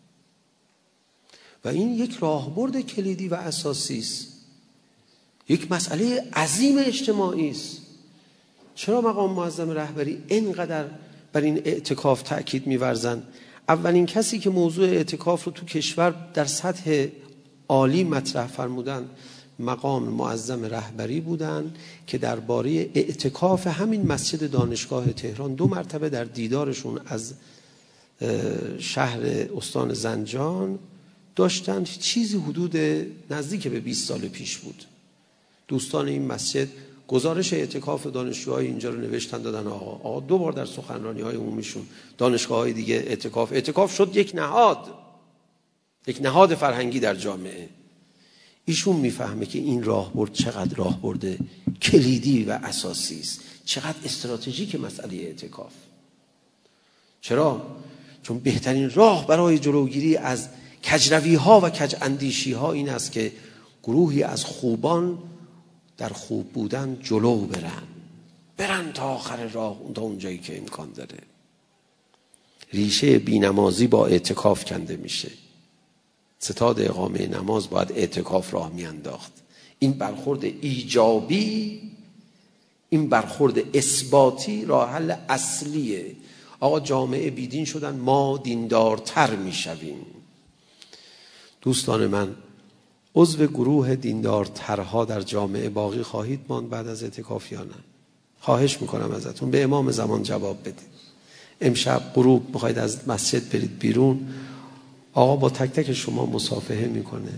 و این یک راهبرد کلیدی و اساسی است، یک مسئله عظیم اجتماعی است. چرا مقام معظم رهبری اینقدر بر این اعتکاف تأکید می‌ورزند؟ اولین کسی که موضوع اعتکاف رو تو کشور در سطح عالی مطرح فرمودن مقام معظم رهبری بودند که درباره اعتکاف همین مسجد دانشگاه تهران دو مرتبه در دیدارشون از شهر استان زنجان داشتند. چیزی حدود نزدیک به بیست سال پیش بود. دوستان این مسجد گزارش اعتکاف دانشجوهای اینجا رو نوشتن دادن آقا. آقا دو بار در سخنرانی‌های عمومیشون دانشگاه‌های دیگه اعتکاف اعتکاف شد یک نهاد، یک نهاد فرهنگی در جامعه. ایشون میفهمه که این راهبرد چقدر راهبرد کلیدی و اساسی است، چقدر استراتژیک مسئله اعتکاف. چرا؟ چون بهترین راه برای جلوگیری از کجروی‌ها و کج اندیشی‌ها این است که گروهی از خوبان در خوب بودن جلو برن برن تا آخر راه، تا اونجایی که امکان داره. ریشه بینمازی با اعتکاف کنده میشه. ستاد اقامه نماز باید اعتکاف راه میانداخت. این برخورد ایجابی، این برخورد اثباتی راه حل اصلیه. آقا جامعه بیدین شدن، ما دیندارتر میشویم. دوستان من، عضو گروه دیندارترها در جامعه باقی خواهید ماند بعد از اعتکاف یا نه؟ خواهش میکنم ازتون به امام زمان جواب بدید. امشب غروب میخواید از مسجد برید بیرون، آقا با تک تک شما مصافحه میکنه،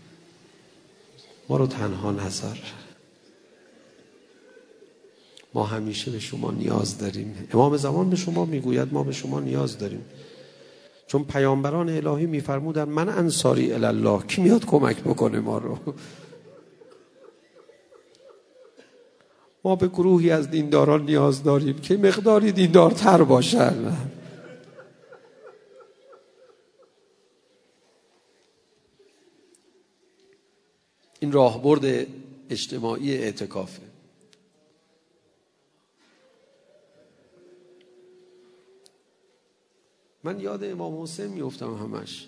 ما رو تنها نذار، ما همیشه به شما نیاز داریم. امام زمان به شما میگوید ما به شما نیاز داریم، چون پیامبران الهی میفرمودن من انصاری الی الله، کی میاد کمک بکنه ما رو؟ ما به گروهی از دینداران نیاز داریم که مقداری دیندارتر باشن. این راهبرد اجتماعی اعتکافه. من یاد امام حسین میافتم همش.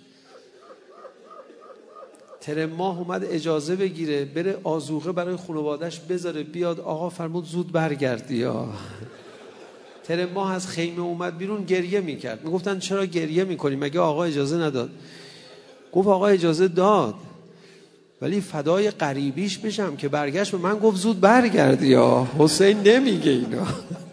ترم ماه اومد اجازه بگیره بره آذوقه برای خانواده‌اش بذاره بیاد، آقا فرمود زود برگردی. یا ترم ماه از خیمه اومد بیرون گریه میکرد. میگفتن چرا گریه میکنی؟ مگه آقا اجازه نداد؟ گفت آقا اجازه داد ولی فدای قریبیش بشم که برگشت به من گفت زود برگردی. یا حسین نمیگه اینا.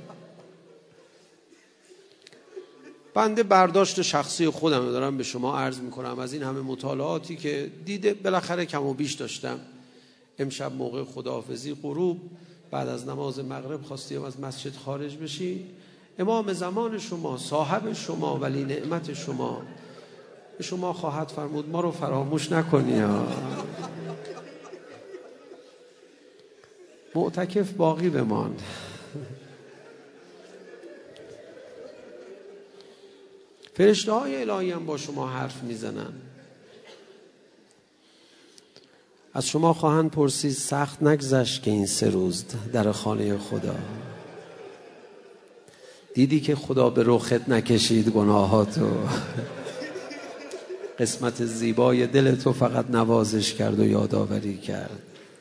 بنده برداشت شخصی خودم دارم به شما عرض میکنم از این همه مطالعاتی که دیده بالاخره کم و بیش داشتم. امشب موقع خداحافظی غروب بعد از نماز مغرب خواستیم از مسجد خارج بشی، امام زمان شما، صاحب شما، ولی نعمت شما به شما خواهد فرمود ما رو فراموش نکنی. معتکف باقی بماند. فرشته های الهی هم با شما حرف میزنن، از شما خواهند پرسید سخت نگذشت که این سه روز در خانه خدا دیدی که خدا به رخت نکشید گناهاتو، قسمت زیبای دل تو فقط نوازش کرد و یادآوری کرد.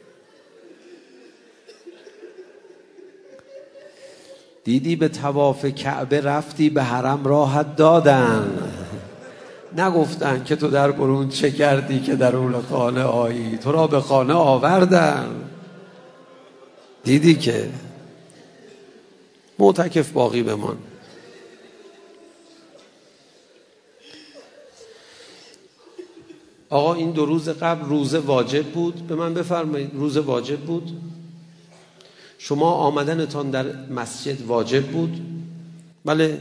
دیدی به طواف کعبه رفتی به حرم راحت دادن، نگفتن که تو در برون چه کردی که در اون خانه آیی، تو را به خانه آوردن. دیدی که معتکف باقی بمان. آقا این دو روز قبل روزه واجب بود، به من بفرمایید روزه واجب بود؟ شما آمدنتان در مسجد واجب بود؟ بله.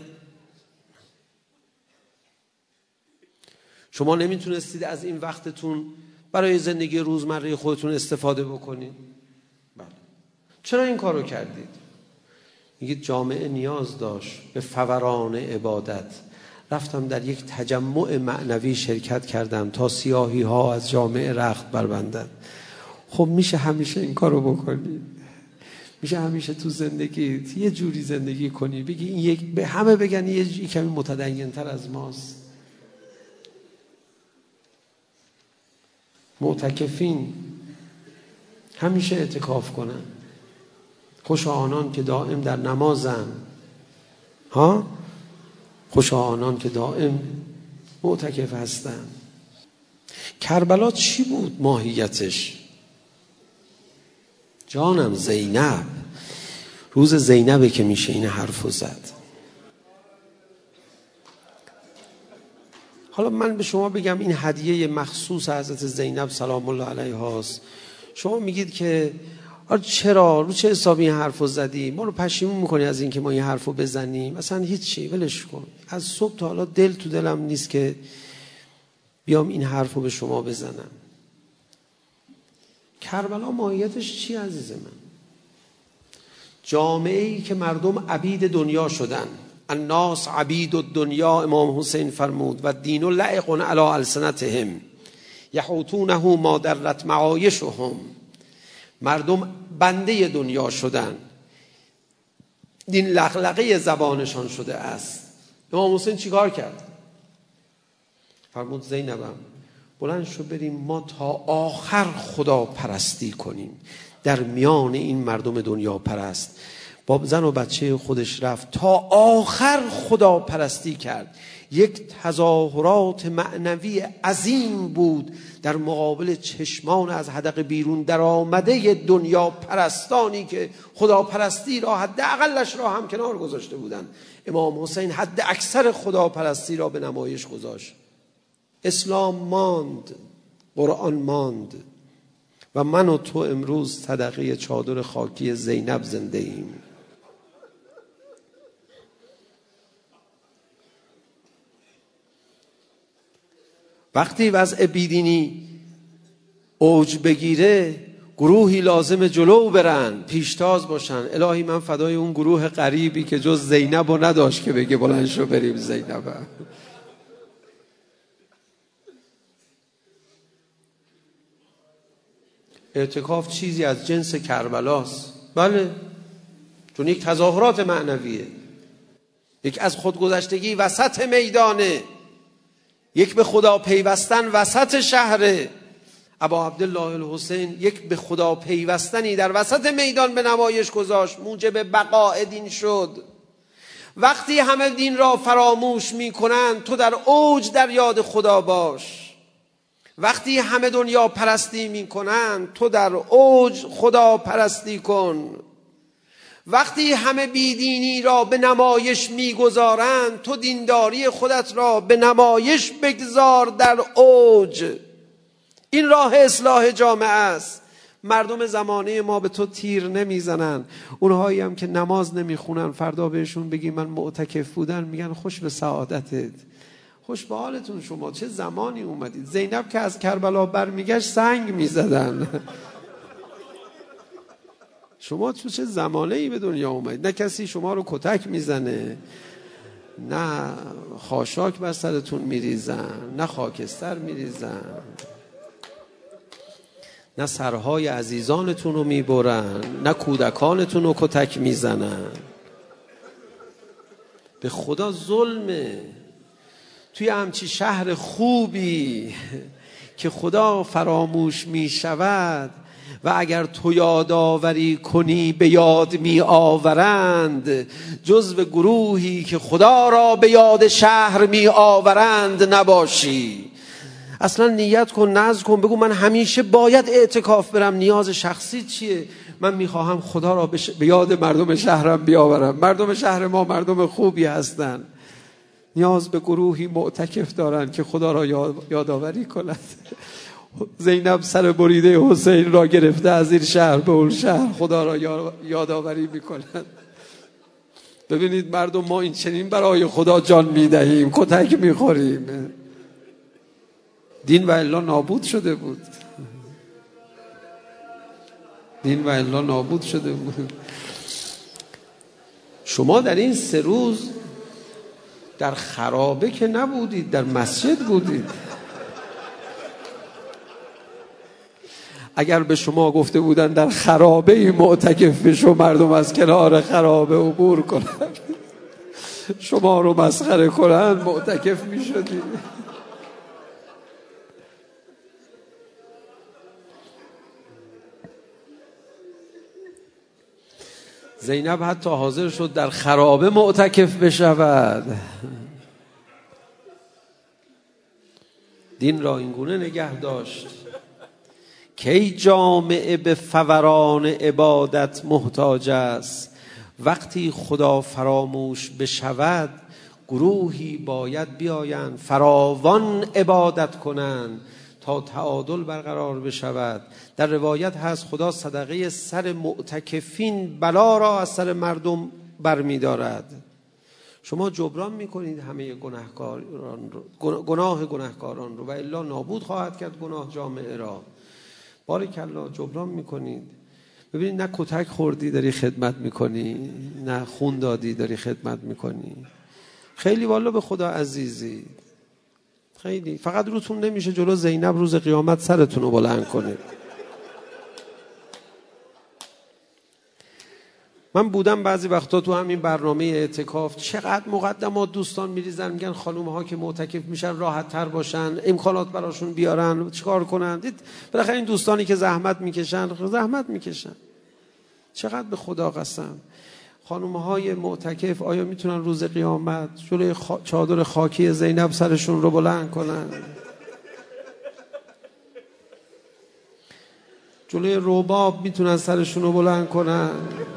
شما نمیتونستید از این وقتتون برای زندگی روزمره خودتون استفاده بکنید؟ بله. چرا این کارو کردید؟ میگید جامعه نیاز داشت به فوران عبادت، رفتم در یک تجمع معنوی شرکت کردم تا سیاهی ها از جامعه رخت بربندن. خب میشه همیشه این کارو بکنی؟ میشه همیشه تو زندگی یه جوری زندگی کنی بگی این یک به همه بگن یه کمی متدین تر از ماست؟ معتکفین همیشه اعتکاف کنن. خوشا آنان که دائم در نمازن، ها، خوشا آنان که دائم معتکف هستن. کربلا چی بود ماهیتش؟ جانم زینب، روز زینبه که میشه این حرفو زد. حالا من به شما بگم این هدیه مخصوص حضرت زینب سلام الله علیها است. شما میگید که آره چرا رو چه حسابی این حرفو زدی؟ ما رو پشیمون میکنی از این که ما این حرفو بزنیم؟ مثلا هیچی، ولش کن. از صبح تا حالا دل تو دلم نیست که بیام این حرفو به شما بزنم. کربلا ماهیتش چی عزیز من؟ جامعه‌ای که مردم عبید دنیا شدن. الناس عبید الدنیا، امام حسین فرمود، و دین لعق علی السنتهم یحوتونه ما درت معایشهم. مردم بنده دنیا شدن، دین لغلقه زبانشان شده است. امام حسین چیکار کرد؟ فرمود زینبم بلند شو بریم ما تا آخر خدا پرستی کنیم. در میان این مردم دنیا پرست با زن و بچه خودش رفت تا آخر خدا پرستی کرد. یک تظاهرات معنوی عظیم بود در مقابل چشمان از حدقه بیرون در آمده دنیا پرستانی که خدا پرستی را حد اقلش را هم کنار گذاشته بودند. امام حسین حد اکثر خدا پرستی را به نمایش گذاشت. اسلام ماند، قرآن ماند و من و تو امروز صدقه چادر خاکی زینب زنده ایم. وقتی وضع بیدینی اوج بگیره گروهی لازم جلو برن، پیشتاز باشن. الهی من فدای اون گروه غریبی که جز زینب رو نداشت که بگه بلند شو بریم زینب. اعتکاف چیزی از جنس کربلاست. بله، چون یک تظاهرات معنویه، یک از خودگذشتگی وسط میدانه، یک به خدا پیوستن وسط شهره. ابا عبدالله الحسین یک به خدا پیوستنی در وسط میدان به نمایش گذاشت، موجب بقاء دین شد. وقتی همه دین را فراموش می کنند تو در اوج در یاد خدا باش. وقتی همه دنیا پرستی می کنند تو در اوج خدا پرستی کن. وقتی همه بیدینی را به نمایش میگذارند تو دینداری خودت را به نمایش بگذار در اوج. این راه اصلاح جامعه است. مردم زمانه ما به تو تیر نمیزنن. اونهایی هم که نماز نمیخونن فردا بهشون بگی من معتکف بودن میگن خوش به سعادتت، خوش به حالتون شما، چه زمانی اومدید. زینب که از کربلا برمیگشت سنگ میزدن. شما تو چه زمانه ای به دنیا اومدید؟ نه کسی شما رو کتک میزنه، نه خاشاک بر سرتون میریزن، نه خاکستر میریزن، نه سرهای عزیزانتون رو میبرن، نه کودکانتون رو کتک میزنن. به خدا ظلمه. توی همچی شهر خوبی که خدا فراموش میشود و اگر تو یادآوری کنی به یاد می آورند، جزو گروهی که خدا را به یاد شهر می آورند نباشی. اصلا نیت کن، نذر کن، بگو من همیشه باید اعتکاف برم. نیاز شخصی چیه؟ من میخواهم خدا را به یاد مردم شهرم بیاورم. مردم شهر ما مردم خوبی هستن، نیاز به گروهی معتکف دارن که خدا را یادآوری کند. زینب سر بریده حسین را گرفته از این شهر به اون شهر خدا را یادآوری میکنند. ببینید مردم، ما این چنین برای خدا جان میدهیم، کتک میخوریم. دین و الا نابود شده بود. دین و الا نابود شده بود. شما در این سه روز در خرابه که نبودید، در مسجد بودید. اگر به شما گفته بودن در خرابه معتکف بشو، مردم از کنار خرابه عبور کنن، شما رو مسخره کنن، معتکف می شدید. زینب حتی حاضر شد در خرابه معتکف بشود. دین را اینگونه نگه داشت کی جامعه به فوران عبادت محتاج است. وقتی خدا فراموش بشود گروهی باید بیایند فراوان عبادت کنند تا تعادل برقرار بشود. در روایت هست خدا صدقه سر معتکفین بلا را از سر مردم برمی دارد. شما جبران میکنید همه گناهکاران رو، گناه گناهکاران رو، و الا نابود خواهد کرد گناه جامعه را. بارکالله جبران میکنید. ببینید نه کتک خوردی داری خدمت میکنی، نه خون دادی داری خدمت میکنی. خیلی والا به خدا عزیزی، خیلی. فقط روتون نمیشه جلو زینب روز قیامت سرتون رو بلند کنید. من بودم بعضی وقتا تو همین برنامه اعتکاف، چقدر مقدمات دوستان میریزن میگن خانوم ها که معتکف میشن راحت تر باشن، امکانات براشون بیارن، چیکار کنن. دید بالاخره این دوستانی که زحمت میکشن زحمت میکشن. چقدر به خدا قسم خانوم های معتکف آیا میتونن روز قیامت جلوی خا... چادر خاکی زینب سرشون رو بلند کنن؟ جلوی رباب میتونن سرشون رو بلند کنن؟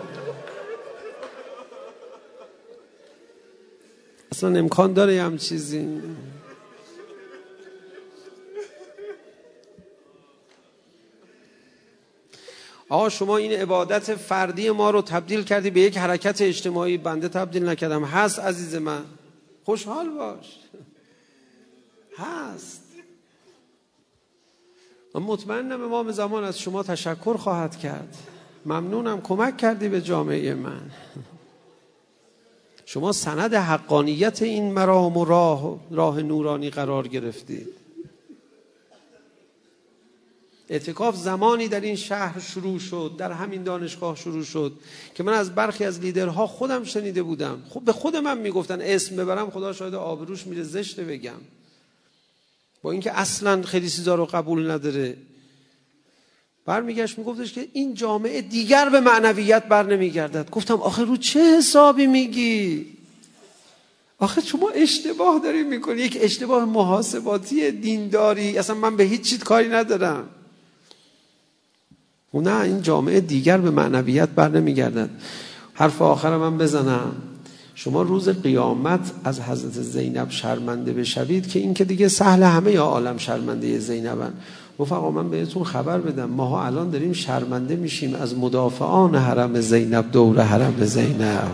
اصلا امکان داره هم چیزی؟ آقا شما این عبادت فردی ما رو تبدیل کردی به یک حرکت اجتماعی. بنده تبدیل نکردم. هست عزیز من، خوشحال باش، هست. من مطمئنم امام زمان از شما تشکر خواهد کرد. ممنونم کمک کردی به جامعه من. شما سند حقانیت این مرام و راه, راه نورانی قرار گرفتید. اعتکاف زمانی در این شهر شروع شد، در همین دانشگاه شروع شد که من از برخی از لیدرها خودم شنیده بودم. خب به خود من میگفتن اسم ببرم خدا شاید آبروش میره زشته بگم، با اینکه اصلا خیلی چیزا رو قبول نداره. برمیگشت میگفتش که این جامعه دیگر به معنویت بر نمیگردد. گفتم آخه رو چه حسابی میگی؟ آخه شما اشتباه داری میکنی، یک اشتباه محاسباتی دینداری. اصلا من به هیچ چیز کاری ندارم. و نه، این جامعه دیگر به معنویت بر نمیگردد. حرف آخر من بزنم. شما روز قیامت از حضرت زینب شرمنده بشوید که این که دیگه سهل، همه یا عالم شرمنده زینبن. رفقا من بهتون خبر بدم، ماها الان داریم شرمنده میشیم از مدافعان حرم زینب، دور حرم زینب.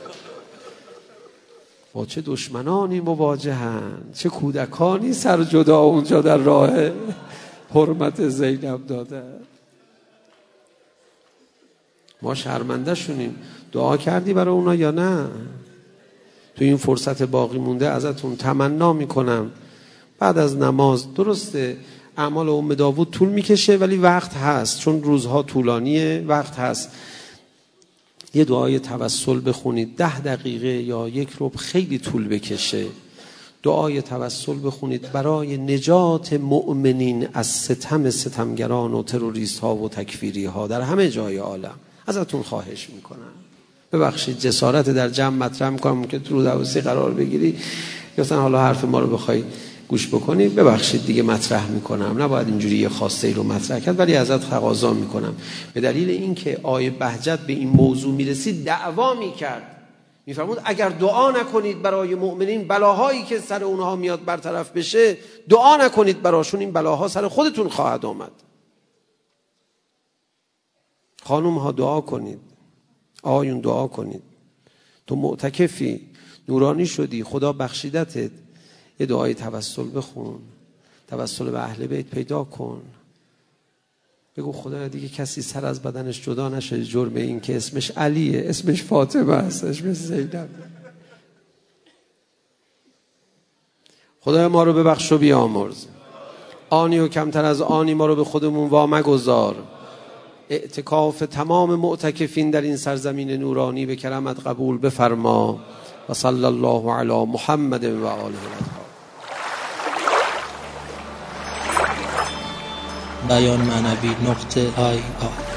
با چه دشمنانی مواجهن، چه کودکانی سر جدا اونجا در راه حرمت زینب داده. ما شرمنده شونیم. دعا کردی برای اونا یا نه؟ تو این فرصت باقی مونده ازتون تمنا میکنم بعد از نماز، درسته اعمال ام داوود طول میکشه ولی وقت هست، چون روزها طولانیه، وقت هست. یه دعای توسل بخونید، ده دقیقه یا یک ربع خیلی طول بکشه. دعای توسل بخونید برای نجات مؤمنین از ستم ستمگران و تروریست ها و تکفیری ها در همه جای عالم. ازتون خواهش میکنم. ببخشید جسارت در جمع مطرح میکنم که تو دروسی قرار بگیری یا مثلا حالا حرف ما رو بخوای گوش بکنی، ببخشید دیگه مطرح میکنم. نباید اینجوری یه خواسته ای رو مطرح کرد ولی ازت تقاضا میکنم. به دلیل اینکه آیه بهجت به این موضوع میرسید دعوا میکرد، میفرمود اگر دعا نکنید برای مؤمنین بلاهایی که سر اونها میاد برطرف بشه، دعا نکنید براشون، این بلاها سر خودتون خواهد آمد. خانم ها دعا کنید، آقایون دعا کنید. تو معتکفی، نورانی شدی، خدا بخشیدتت، یه دعای توسل بخون، توسل به اهل بیت پیدا کن. بگو خدا دیگه کسی سر از بدنش جدا نشه جرم این که اسمش علیه، اسمش فاطمه است، اسمش زینب. خدای ما رو ببخش و بیامرز. آنی و کمتر از آنی ما رو به خودمون وا مگذار. اعتکاف تمام معتکفین در این سرزمین نورانی به کرمت قبول بفرما. و صلی الله علی محمد و آله الاطهار. بیان معنوی نقطه آی آی